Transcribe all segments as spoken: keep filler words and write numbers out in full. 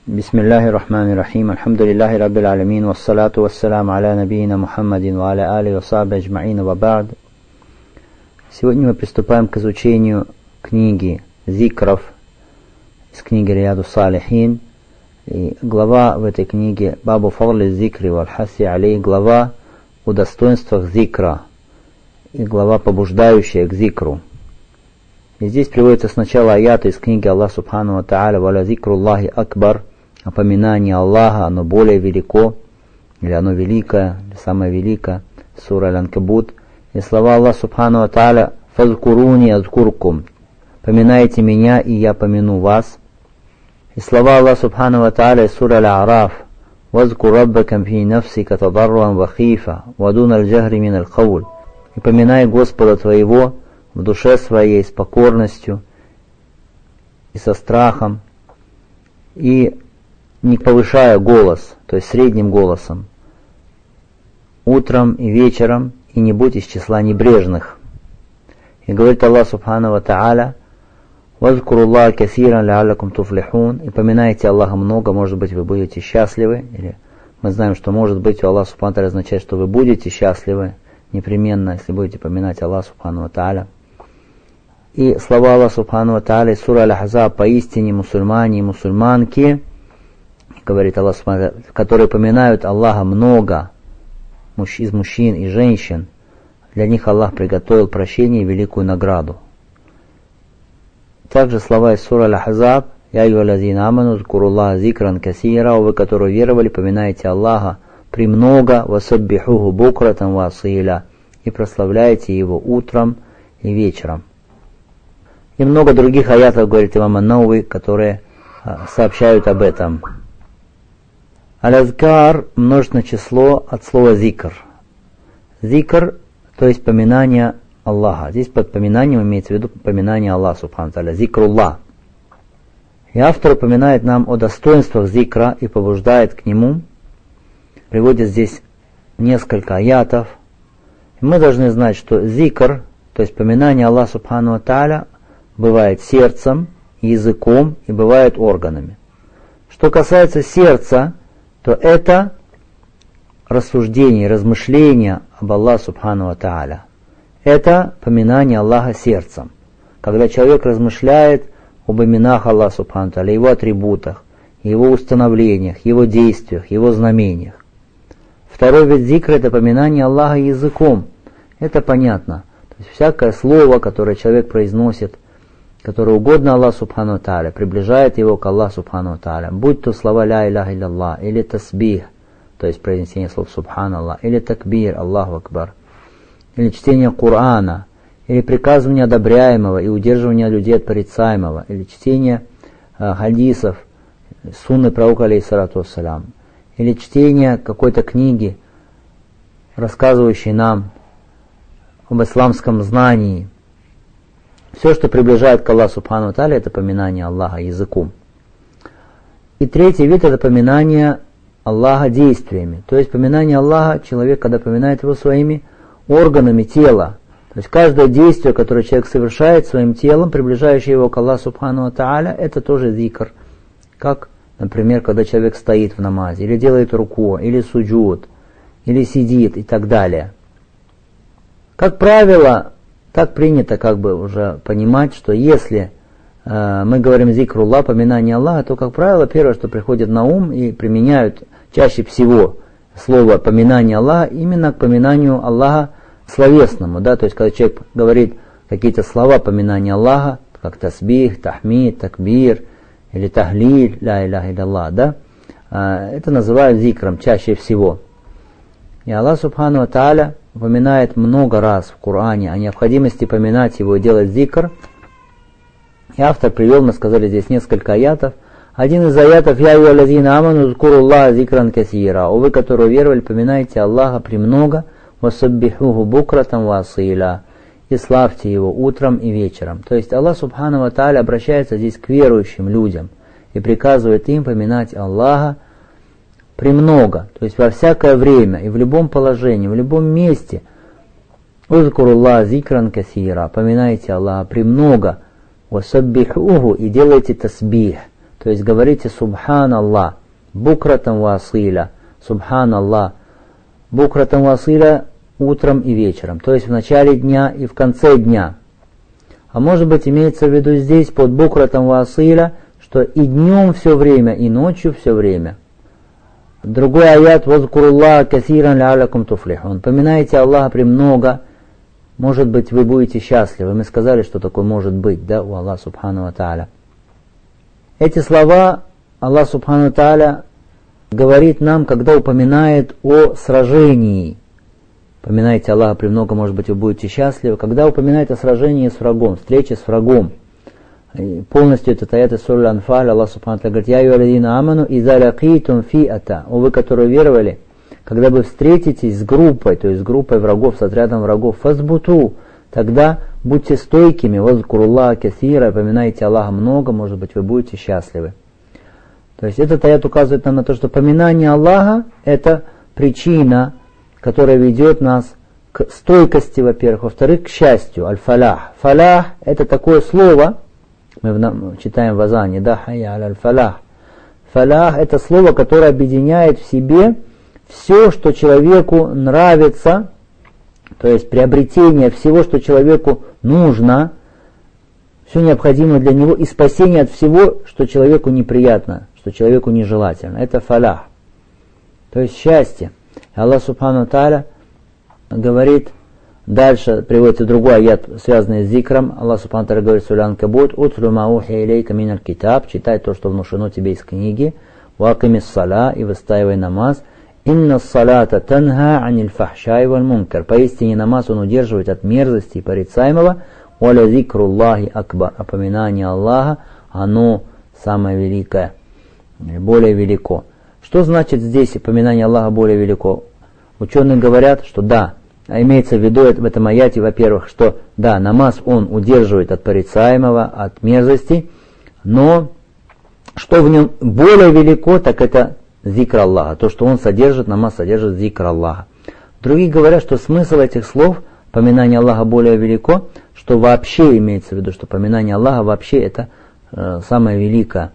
Бисмиллахи рахмани рахим, альхамдулиллахи раббил алямин, вассалату вассаляму аля набийна Мухаммадин ва аля али ва сахби аджмаин ва ба'д. Сегодня мы приступаем к изучению книги зикров из книги Рияду Салихин. И глава в этой книге Бабу фадли зикри валь хаси алей, глава о достоинствах зикра и глава, побуждающая к зикру. И здесь приводится сначала аята из книги Аллах Субхану ва Тааля: «Валя зикруллахи акбар», опоминание Аллаха, оно более велико, или оно великое, или самое великое, сура Аль-Анкабут. И слова Аллах Субхану ва Тааля: «Фазкуруни азкуркум», поминайте меня, и я помяну вас. И слова Аллах Субхану ва Тааля из сура Аль-А'раф: «Вазкур раббакам фи нафсика тадарруан ва хифа, ва дун аль-джахри мин аль-кауль», и поминай Господа твоего в душе своей с покорностью и со страхом, и не повышая голос, то есть средним голосом, утром и вечером, и не будь из числа небрежных. И говорит Аллах Субхану ва Тааля: «Вазкуруллаха касиран ла'аллакум туфлихун», и поминайте Аллаха много, может быть, вы будете счастливы. Или мы знаем, что может быть у Аллаха Субхану ва Тааля означает, что вы будете счастливы непременно, если будете поминать Аллаха Субхану ва Тааля. И слова Аллаха Субхану ва Тааля из сура Аль-Ахзаб: «Поистине мусульмане и мусульманки», говорит Аллах Субхану ва Тааля, которые поминают Аллаха много из мужчин и женщин, для них Аллах приготовил прощение и великую награду. Также слова из сура Аль-Ахзаб: «Я айюхаллазина аману зкуруллаха зикран касира», вы, которые веровали, поминайте Аллаха премного, васаббихуху букратан ва асиля, и прославляйте Его утром и вечером. И много других аятов, говорит имам ан-Навави, которые а, сообщают об этом. Аль-Азкар — множественное число от слова зикр. Зикр, то есть поминание Аллаха. Здесь под поминанием имеется в виду поминание Аллаха Субхану ва Тааля, зикруллах. И автор упоминает нам о достоинствах зикра и побуждает к нему. Приводит здесь несколько аятов. И мы должны знать, что зикр, то есть поминание Аллаха Субхану ва Тааля, бывает сердцем, языком и бывает органами. Что касается сердца, то это рассуждение, размышление об Аллахе Субхану ва Тааля. Это поминание Аллаха сердцем. Когда человек размышляет об именах Аллаха Субхану ва Тааля, его атрибутах, его установлениях, его действиях, его знамениях. Второй вид зикра — это поминание Аллаха языком. Это понятно. То есть всякое слово, которое человек произносит, которое угодно Аллаху Субхану ва Тааля, приближает его к Аллаху Субхану ва Тааля. Будь то слова ля иляха илlallah, или тасбих, то есть произнесение слов Субханаллах, или такбир, Аллаху Акбар, или чтение Корана, или приказывание одобряемого и удерживание людей от порицаемого, или чтение э, хадисов, сунны пророка алейхиссалату вассалям, или чтение какой-то книги, рассказывающей нам об исламском знании. Все, что приближает к Аллаху Субхану ва Тааля, это поминание Аллаха языком. И третий вид — это поминание Аллаха действиями. То есть поминание Аллаха, человек, когда поминает его своими органами тела. То есть каждое действие, которое человек совершает своим телом, приближающее его к Аллаху Субхану ва Тааля, это тоже зикр. Как, например, когда человек стоит в намазе, или делает руку, или суджуд, или сидит и так далее. Как правило, так принято как бы уже понимать, что если э, мы говорим зикруллах, поминание Аллаха, то, как правило, первое, что приходит на ум, и применяют чаще всего слово поминание Аллаха именно к поминанию Аллаха словесному. Да? То есть, когда человек говорит какие-то слова поминания Аллаха, как тасбих, тахмид, такбир, или тахлиль, ля иляха илlallah, да? э, это называют зикром чаще всего. И Аллах Субхану ва Тааля упоминает много раз в Коране о необходимости поминать его и делать зикр. И автор привел, мы сказали, здесь несколько аятов. Один из аятов: «Я айюхаллазина аману зкуруллаха зикран касира», о вы, которые веровали, поминайте Аллаха премного, васаббихуху букратан ва асиля, и славьте его утром и вечером. То есть Аллах Субхану ва Тааля обращается здесь к верующим людям и приказывает им поминать Аллаха премного, то есть во всякое время и в любом положении, в любом месте. «Узкуруллаха зикран касира», поминайте Аллаха премного, «васаббихуху», и делайте тасбих, то То есть говорите Субханаллах, букратан василя, Субханаллах, букратан василя утром и вечером. То есть в начале дня и в конце дня. А может быть имеется в виду здесь под букратан василя, что и днем все время, и ночью все время. Другой аят, «Вазкуруллаха касиран ля'алякум туфлихун». Поминайте Аллаха премного, может быть вы будете счастливы. Мы сказали, что такое может быть, да, у Аллаха Субхану ва Тааля. Эти слова Аллах Субхану ва Тааля говорит нам, когда упоминает о сражении. Поминайте Аллаха премного, может быть вы будете счастливы. Когда упоминает о сражении с врагом, встрече с врагом. И полностью этот аят из Сура Анфаль, Аллах Субхану ва Тааля говорит: «Я юалладина аману иза лакитум фиата». О вы, которые веровали, когда вы встретитесь с группой, то есть с группой врагов, с отрядом врагов, фазбуту, тогда будьте стойкими, вазкуруллаха касира, поминайте Аллаха много, может быть вы будете счастливы. То есть этот аят указывает нам на то, что поминание Аллаха это причина, которая ведет нас к стойкости, во-первых, во-вторых, к счастью, аль-фалях. Фалях это такое слово, мы читаем в азане, да, хайя аль-фалях. Фалях это слово, которое объединяет в себе все, что человеку нравится, то есть приобретение всего, что человеку нужно, все необходимое для него, и спасение от всего, что человеку неприятно, что человеку нежелательно. Это фалях, то есть счастье. Аллах Субхану ва Тааля говорит, дальше приводится другой аят, связанный с зикром. Аллах Субхану ва Тааля говорит в Суре Анкабут: «Утлю ма ухия илейка миналь китаб», читай то, что внушено тебе из книги, «Ва акимис сала», и выстаивай намаз, «Инна салата танха аниль фахшай валь мункар», поистине намаз он удерживает от мерзости и порицаемого, «Валя зикруллахи акбар», опоминание Аллаха, оно самое великое, более велико. Что значит здесь упоминание Аллаха более велико? Ученые говорят, что да, а имеется в виду в этом аяте, во-первых, что да, намаз он удерживает от порицаемого, от мерзости, но что в нем более велико, так это зикр Аллаха, то, что он содержит, намаз содержит зикр Аллаха. Другие говорят, что смысл этих слов, поминание Аллаха более велико, что вообще имеется в виду, что поминание Аллаха вообще это э, самое великое.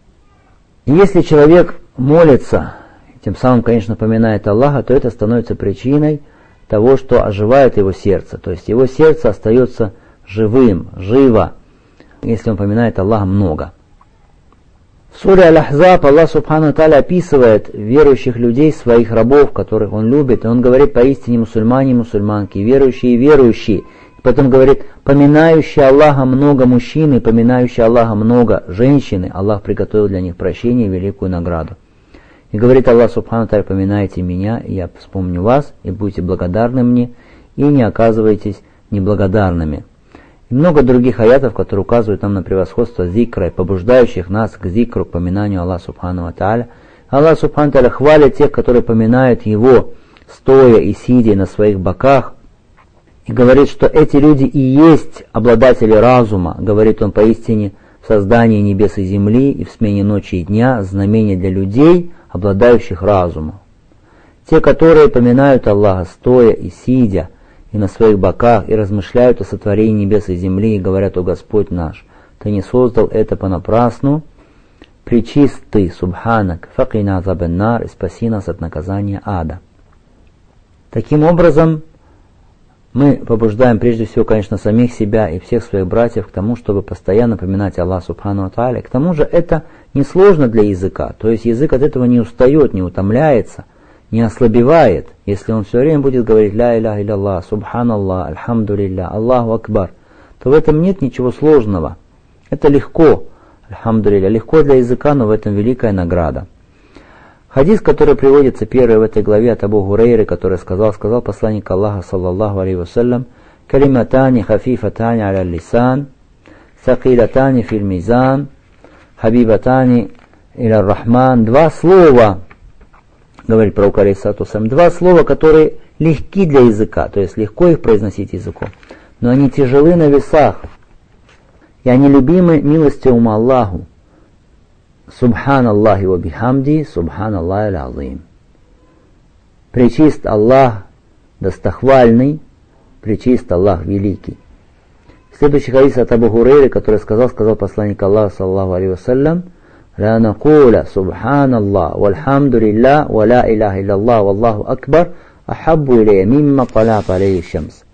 И если человек молится, тем самым, конечно, поминает Аллаха, то это становится причиной того, что оживает его сердце. То есть его сердце остается живым, живо, если он поминает Аллаха много. В суре Аль-Ахзаб Аллах Субхану ва Тааля описывает верующих людей, своих рабов, которых он любит, и он говорит: поистине мусульмане и мусульманки, верующие и верующие. И потом говорит: поминающие Аллаха много мужчины, поминающие Аллаха много женщины, Аллах приготовил для них прощение и великую награду. И говорит Аллах Субхану ва Тааля: поминайте меня, и я вспомню вас, и будете благодарны мне, и не оказывайтесь неблагодарными. И много других аятов, которые указывают нам на превосходство зикра и побуждающих нас к зикру, к поминанию Аллаха Субхану ва Тааля. Аллах Субхану ва Тааля хвалит тех, которые поминают Его, стоя и сидя на своих боках, и говорит, что эти люди и есть обладатели разума. Говорит он: поистине в создании небес и земли и в смене ночи и дня знамение для людей, обладающих разумом. Те, которые поминают Аллаха стоя и сидя, и на своих боках, и размышляют о сотворении небес и земли, и говорят: «О Господь наш, Ты не создал это понапрасну, пречист Ты, субханак, факина азабан нар, и спаси нас от наказания ада». Таким образом, мы побуждаем прежде всего, конечно, самих себя и всех своих братьев к тому, чтобы постоянно поминать Аллаха Субхану ва Тааля. К тому же это несложно для языка, то есть язык от этого не устает, не утомляется, не ослабевает, если он все время будет говорить «Ля иляха илlallah», «Субханаллах», «Альхамдулилля», «Аллаху Акбар», то в этом нет ничего сложного. Это легко, «Альхамдулилля», легко для языка, но в этом великая награда. Хадис, который приводится первый в этой главе от Абу Хурейры, который сказал, сказал посланник Аллаха, саллаллаху алейхи вассалям: «Калиматани хафифатани аля лисан, сакилатани фил мизан, хабибатани иля рахман». Два слова, говорит пророк алейхиссалату вассалям, два слова, которые легки для языка, то есть легко их произносить языком, но они тяжелы на весах, и они любимы милостивому Аллаху. Субханаллахи ва бихамди, субханаллахи аль-азим. Пречист Аллах достохвальный, пречист Аллах великий. Следующий хадис от Абу Хурейры, который сказал, сказал посланник Аллаха, саллаллаху алейхи вассалям: لا نقول سبحان الله والحمد لله ولا إله إلا الله والله أكبر أحب إلي مما طلعت عليه الشمس.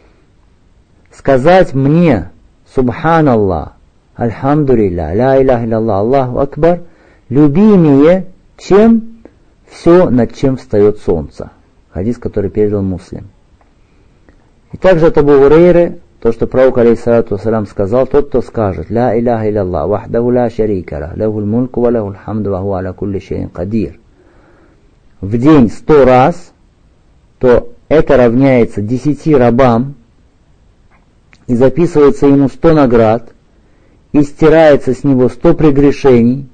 Сказать мне Субхан Аллах, Альхамдулилля, Ля Иляха Илляллах, Аллаху Акбар, любимее, чем все, над чем встает солнце. Хадис, который передал Муслим. И также от Абу Гурейры, то, что пророк, алейхиссалату вассалям, сказал, тот, кто скажет, Ля Иляха Илляллах, Вахдаху ля шарика лах, лахул мульку ва лахул хамду ва хуа аля кулли шайин кадир, в день сто раз, то это равняется десяти рабам, и записывается ему сто наград, и стирается с него сто прегрешений,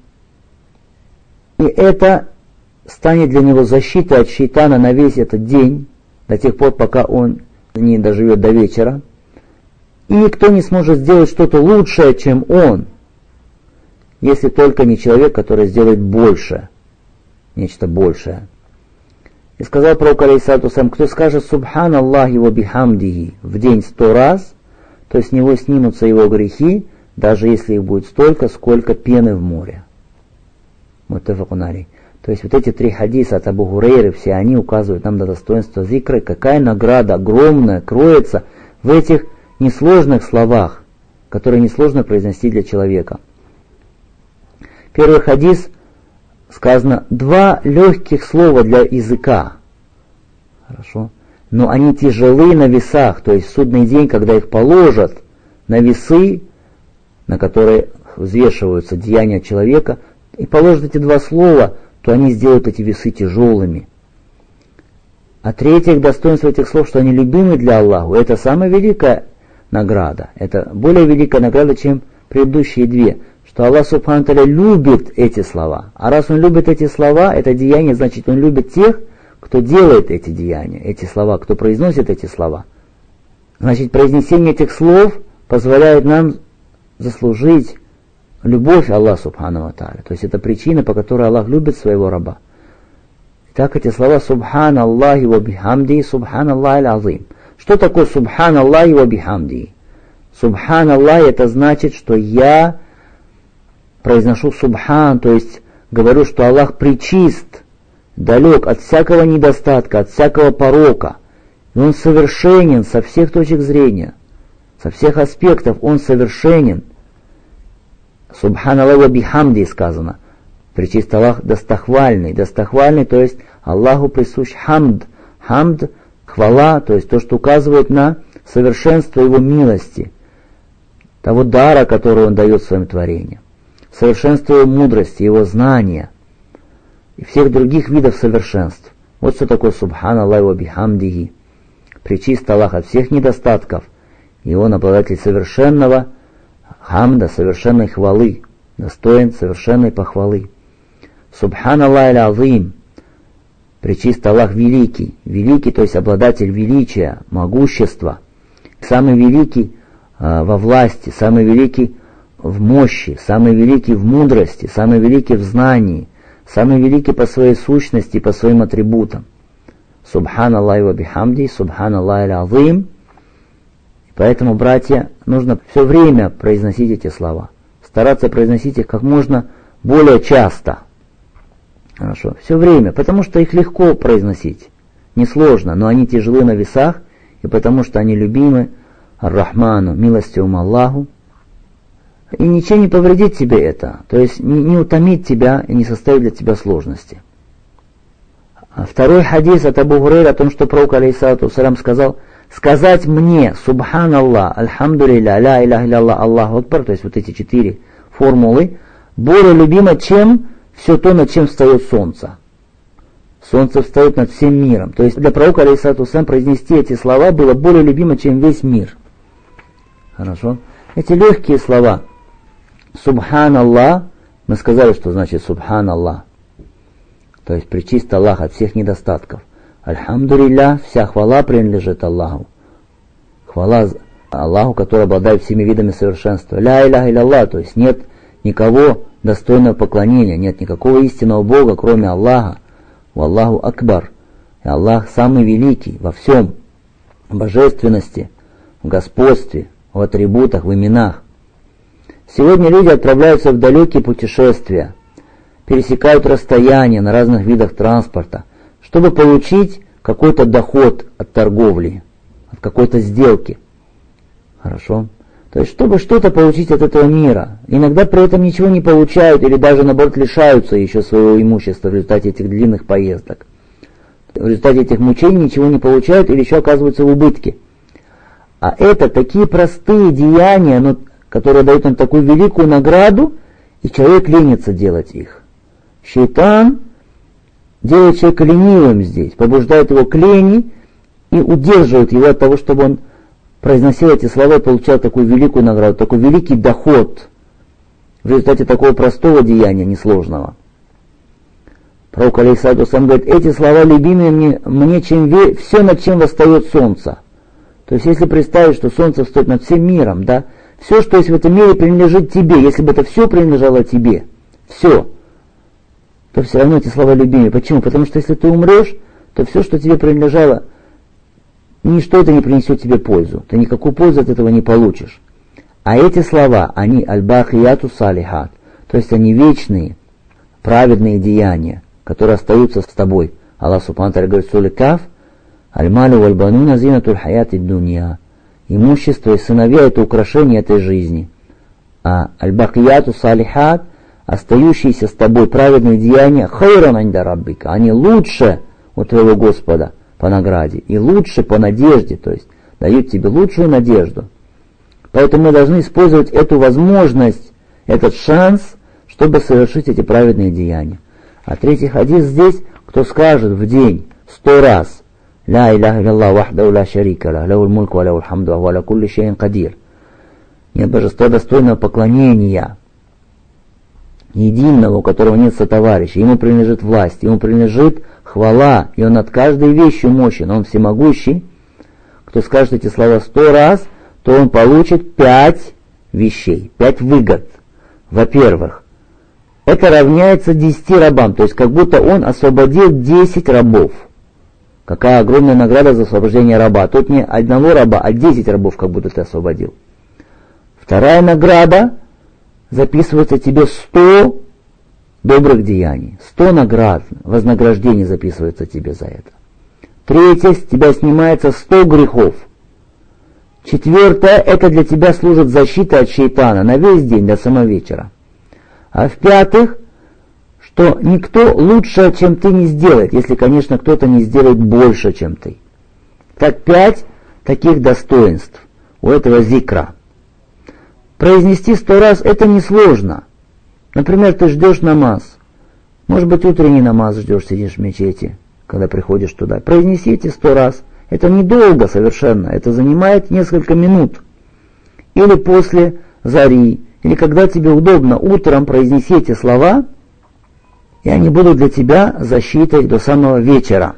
и это станет для него защитой от шейтана на весь этот день, до тех пор, пока он не доживет до вечера, и никто не сможет сделать что-то лучшее, чем он, если только не человек, который сделает больше, нечто большее. И сказал пророк, алейхиссалату вассалям, кто скажет Субхан Аллахи ва бихамдихи в день сто раз, то с него снимутся его грехи, даже если их будет столько, сколько пены в море. Муттафакун алейх. То есть вот эти три хадиса от Абу Гурейры, все они указывают нам на достоинство зикра, какая награда огромная кроется в этих несложных словах, которые несложно произнести для человека. Первый хадис сказано два легких слова для языка. Хорошо. Но они тяжелы на весах, то есть в судный день, когда их положат на весы, на которые взвешиваются деяния человека, и положат эти два слова, то они сделают эти весы тяжелыми. А третье достоинство этих слов, что они любимы для Аллаха, это самая великая награда. Это более великая награда, чем предыдущие две. Что Аллах Субхану Тааля любит эти слова. А раз Он любит эти слова, это деяние, значит Он любит тех, кто делает эти деяния, эти слова, кто произносит эти слова. Значит, произнесение этих слов позволяет нам заслужить любовь Аллаха Субхану Тааля. То есть это причина, по которой Аллах любит своего раба. Итак, эти слова Субхан Аллахи ва бихамди, Субхан Аллахи аль-Азим. Что такое Субхан Аллахи ва бихамди? Субхан Аллахи это значит, что я произношу Субхан, то есть говорю, что Аллах пречист, далек от всякого недостатка, от всякого порока. И Он совершенен со всех точек зрения, со всех аспектов Он совершенен. Субхан Аллахи ва бихамди сказано. Пречист Аллах достохвальный. Достохвальный, то есть Аллаху присущ хамд. Хамд, хвала, то есть то, что указывает на совершенство Его милости, того дара, который Он дает своим творениям, совершенство Его мудрости, Его знания и всех других видов совершенств. Вот что такое Субхан Аллахи ва бихамдихи. Пречист Аллах от всех недостатков, и Он обладатель совершенного хамда, совершенной хвалы, достоин совершенной похвалы. Субхан Аллахи аль-Азим. Пречист Аллах великий. Великий, то есть обладатель величия, могущества. Самый великий э, во власти, самый великий в мощи, самый великий в мудрости, самый великий в знании, самый великий по своей сущности, по своим атрибутам. Субхан Аллахи ва бихамди, Субхан Аллахи аль-Азим. Поэтому, братья, нужно все время произносить эти слова. Стараться произносить их как можно более часто. Хорошо, все время, потому что их легко произносить. Несложно, но они тяжелы на весах, и потому что они любимы Ар-Рахману, милостивому Аллаху. И ничего не повредит тебе это, то есть не, не утомит тебя и не составит для тебя сложности. А второй хадис от Абу Гурейры о том, что пророк, алейхиссалату вассалям, сказал: сказать мне Субхан Аллах, Альхамдулилля, Ля Иляха Илляллах, Аллаху Акбар, то есть вот эти четыре формулы, более любимо, чем все то, над чем встает солнце. Солнце встает над всем миром. То есть для пророка, алейхиссалату вассалям, произнести эти слова было более любимо, чем весь мир. Хорошо? Эти легкие слова. Субхан Аллах, мы сказали, что значит Субхан Аллах. То есть пречист Аллах от всех недостатков. Альхамдулилля, вся хвала принадлежит Аллаху. Хвала Аллаху, который обладает всеми видами совершенства. Ля Иляха Илляллах, то есть нет никого достойного поклонения, нет никакого истинного Бога, кроме Аллаха. Валлаху Акбар. И Аллах самый великий во всем. В божественности, в господстве, в атрибутах, в именах. Сегодня люди отправляются в далекие путешествия. пересекают расстояния на разных видах транспорта, чтобы получить какой-то доход от торговли, от какой-то сделки. Хорошо? То есть, чтобы что-то получить от этого мира. Иногда при этом ничего не получают или даже, наоборот, лишаются еще своего имущества в результате этих длинных поездок. В результате этих мучений ничего не получают или еще оказываются в убытке. А это такие простые деяния, но, которые дают нам такую великую награду, и человек ленится делать их. Шейтан делает человека ленивым здесь, побуждает его к лени и удерживает его от того, чтобы он произносил эти слова и получал такую великую награду, такой великий доход в результате такого простого деяния, несложного. Пророк алейхиссалату вассалям говорит: эти слова любимые мне, мне чем ве... все, над чем восстает солнце. То есть, если представить, что солнце встает над всем миром, да, все, что есть в этом мире, принадлежит тебе. Если бы это все принадлежало тебе, все, то все равно эти слова любимые. Почему? Потому что если ты умрешь, то все, что тебе принадлежало, ничто это не принесет тебе пользу. Ты никакую пользу от этого не получишь. А эти слова, они аль-бахияту салихат, то есть они вечные, праведные деяния, которые остаются с тобой. Аллах субхану ва тааля говорит в суре Каф: аль-малю валь-бануна зинатуль хаяти дунья. Имущество и сыновья — это украшение этой жизни. А аль-бахияту салихат, остающиеся с тобой праведные деяния, хайран инда раббика, они лучше у твоего Господа по награде и лучше по надежде, то есть дают тебе лучшую надежду. Поэтому мы должны использовать эту возможность, этот шанс, чтобы совершить эти праведные деяния. А третий хадис здесь: кто скажет в день сто раз «Ла иляха илlallah вахдаху ла шарика лах, лахул мульку ва лахул хамду, ва ала кулли шайин кадир». Нет божества достойного поклонения, единого, у которого нет сотоварища, ему принадлежит власть, ему принадлежит хвала, и он над каждой вещью мощен, он всемогущий. Кто скажет эти слова сто раз, то он получит пять вещей, пять выгод. Во-первых, это равняется десяти рабам, то есть как будто он освободил десять рабов. Какая огромная награда за освобождение раба. Тут не одного раба, а десять рабов как будто ты освободил. Вторая награда: записывается тебе сто добрых деяний. Сто наград, вознаграждений записывается тебе за это. Третье: с тебя снимается сто грехов. Четвертое: это для тебя служит защитой от шейтана на весь день, до самого вечера. А в-пятых, что никто лучше, чем ты, не сделает, если, конечно, кто-то не сделает больше, чем ты. Так пять таких достоинств у этого зикра. Произнести сто раз это несложно. Например, ты ждешь намаз. Может быть, утренний намаз ждешь, сидишь в мечети, когда приходишь туда. Произнеси эти сто раз. Это недолго совершенно. Это занимает несколько минут. Или после зари, или когда тебе удобно, утром произнеси эти слова, и они будут для тебя защитой до самого вечера.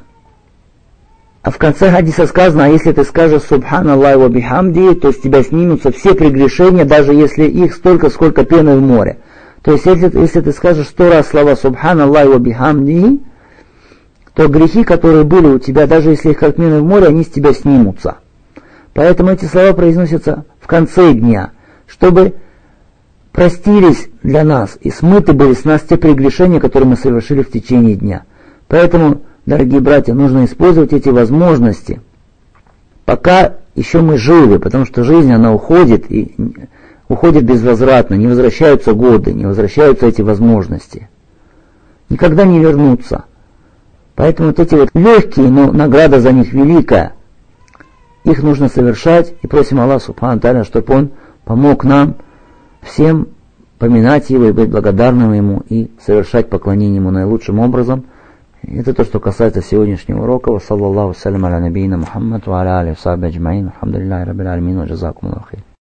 А в конце хадиса сказано: а если ты скажешь «Субханаллахи ва бихамди», то с тебя снимутся все прегрешения, даже если их столько, сколько пены в море. То есть, если, если ты скажешь сто раз слова «Субханаллахи ва бихамди», то грехи, которые были у тебя, даже если их как пены в море, они с тебя снимутся. Поэтому эти слова произносятся в конце дня, чтобы простились для нас и смыты были с нас те прегрешения, которые мы совершили в течение дня. Поэтому, дорогие братья, нужно использовать эти возможности, пока еще мы живы, потому что жизнь, она уходит, и уходит безвозвратно, не возвращаются годы, не возвращаются эти возможности. Никогда не вернутся. Поэтому вот эти вот легкие, но награда за них великая, их нужно совершать, и просим Аллаха субхану ва тааля, чтобы Он помог нам всем поминать Его и быть благодарным Ему и совершать поклонение Ему наилучшим образом. Это то, что касается сегодняшнего урока. Ва саллаллаху салям аля набийна Мухаммад ва аля алихи ва сахбихи аджмаин. Алхамдулиллахи раббил алямин ва джазакумуллаху хайр.